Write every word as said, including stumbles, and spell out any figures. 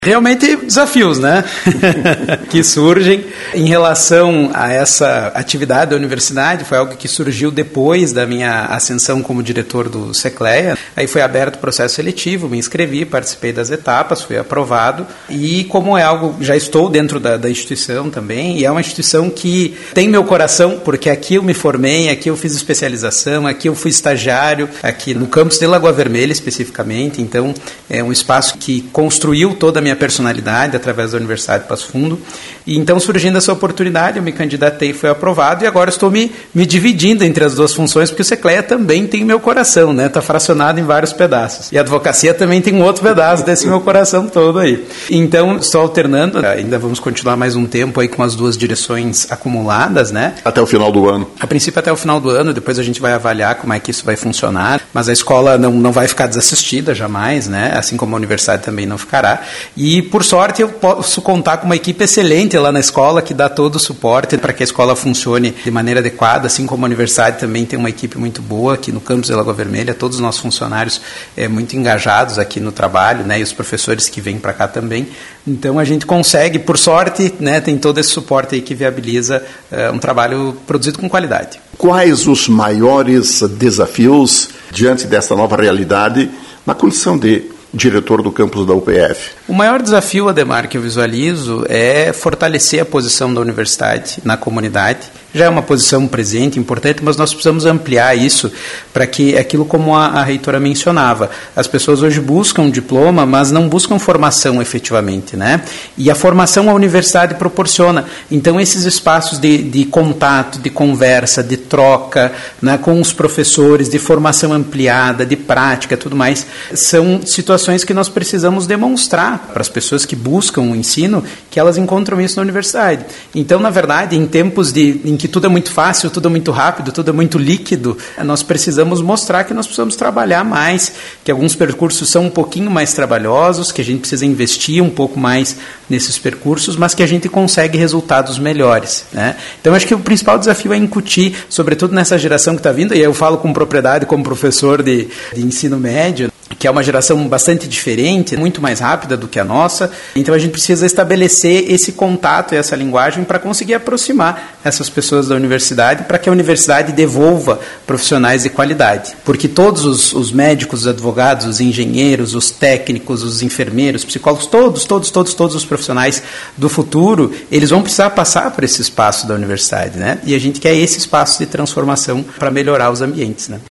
Realmente desafios, né, que surgem em relação a essa atividade da universidade. Foi algo que surgiu depois da minha ascensão como diretor do SECLEA. Aí foi aberto o processo seletivo, me inscrevi, participei das etapas, fui aprovado. E como é algo, já estou dentro da, da instituição também, e é uma instituição que tem meu coração, porque aqui eu me formei, aqui eu fiz especialização, aqui eu fui estagiário, aqui no campus de Lagoa Vermelha especificamente. Então é um espaço que construiu toda a minha personalidade através da Universidade de Passo Fundo. E então, surgindo essa oportunidade, eu me candidatei, fui aprovado, e agora estou me, me dividindo entre as duas funções, porque o SECLEA também tem meu coração, né? Está fracionado em vários pedaços. E a advocacia também tem um outro pedaço desse meu coração todo aí. Então, estou alternando, ainda vamos continuar mais um tempo aí com as duas direções acumuladas, né? Até o final do ano. A princípio até o final do ano, depois a gente vai avaliar como é que isso vai funcionar, mas a escola não, não vai ficar desassistida jamais, né? Assim como a universidade também não ficará. E, por sorte, eu posso contar com uma equipe excelente lá na escola que dá todo o suporte para que a escola funcione de maneira adequada, assim como a universidade também tem uma equipe muito boa aqui no campus de Lagoa Vermelha, todos os nossos funcionários é, muito engajados aqui no trabalho, né? E os professores que vêm para cá também. Então a gente consegue, por sorte, né, tem todo esse suporte aí que viabiliza é, um trabalho produzido com qualidade. Quais os maiores desafios diante dessa nova realidade na condição de diretor do campus da U P F? O maior desafio, Ademar, que eu visualizo é fortalecer a posição da universidade na comunidade. Já é uma posição presente, importante, mas nós precisamos ampliar isso para que aquilo como a, a reitora mencionava. As pessoas hoje buscam diploma, mas não buscam formação efetivamente, né? E a formação a universidade proporciona. Então, esses espaços de, de contato, de conversa, de troca, né, com os professores, de formação ampliada, de prática, tudo mais, são situações que nós precisamos demonstrar para as pessoas que buscam o ensino, que elas encontram isso na universidade. Então, na verdade, em tempos de, em que tudo é muito fácil, tudo é muito rápido, tudo é muito líquido, nós precisamos mostrar que nós precisamos trabalhar mais, que alguns percursos são um pouquinho mais trabalhosos, que a gente precisa investir um pouco mais nesses percursos, mas que a gente consegue resultados melhores, né? Então, acho que o principal desafio é incutir, sobretudo nessa geração que está vindo, e eu falo com propriedade como professor de, de ensino médio, que é uma geração bastante diferente, muito mais rápida do que a nossa. Então a gente precisa estabelecer esse contato e essa linguagem para conseguir aproximar essas pessoas da universidade, para que a universidade devolva profissionais de qualidade. Porque todos os, os médicos, os advogados, os engenheiros, os técnicos, os enfermeiros, psicólogos, todos, todos, todos, todos os profissionais do futuro, eles vão precisar passar por esse espaço da universidade, né? E a gente quer esse espaço de transformação para melhorar os ambientes, né?